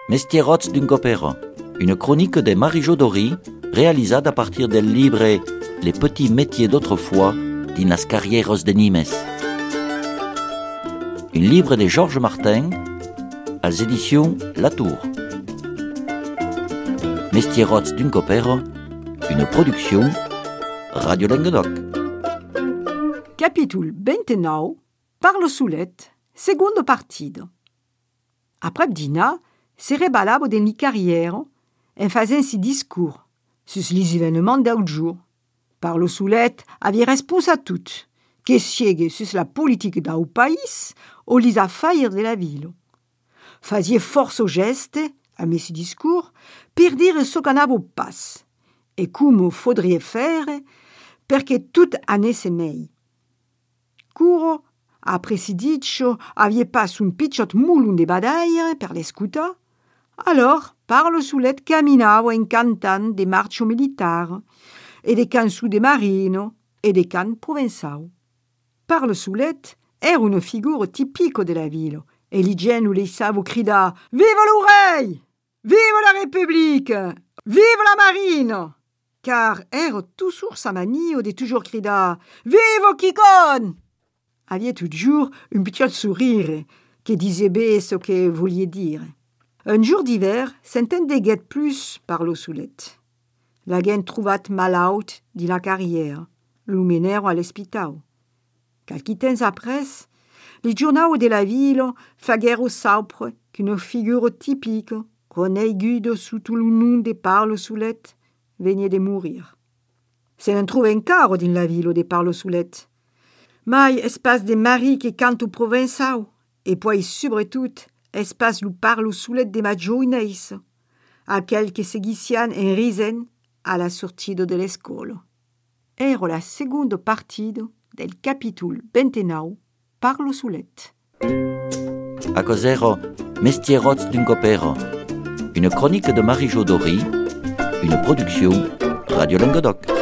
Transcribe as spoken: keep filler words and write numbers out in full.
Mestierots d'un copero, une chronique de Marie-Jo Dory, réalisée à partir del livre Les petits métiers d'autrefois d'Inas Carrieros de Nimes. Un livre de Georges Martin, aux éditions Latour. Mestierots d'un copero, une production Radio Languedoc. Capítol vingt-neuf, Parlo Solet, seconde partida. Après dînar, se rebalava dans les carrières en faisant ses discours sur les événements del jour. Parlo Solet avait réponse à tout, que sigue sur la politique del pays ou les affaires de la ville. Faisait force au geste, à mes discours, pour dire ce qu'on avait pas, et comment faudrait faire pour que tout anesse meglio. Curo, après si dicho, avait pas un picciot moulon de badaille per l'escutar. Alors, Parlo Solet caminava en cantant des marchos militars, et des cançons de marino, et des cants provençaux. Parlo Solet era una figura typique de la ville, et les gens li savo cridar « Vive l'oreille! Vive la République! Vive la marine !» Car era toujours sa manie de toujours cridar « Vive Kikon !» Avait toujours un petit sourire qui disait bien ce que vouliez dire. Un jour d'hiver, s'entendait guet plus Parlo Solet. La gent trouvat malaut di la carrière, l'umenero à l'hospital. Quelques temps après, les journaux de la ville faguero saupre qu'une figure typique, coneguda sous tout le nom de Parlo Solet, venait de mourir. Se n'en trouve encore dans la ville de Parlo Solet. Mai espace de maris qui cantent au provençal, et puis surtout espace lu Parlo Solet de magioineis, à quelques seguician en risen à la sortie de l'escola. Era la seconde partie del capítol vingt-neuf, Parlo Solet. A cosero Mestierots d'un copero, une chronique de Marie-Jo Dory, une production Radio Languedoc.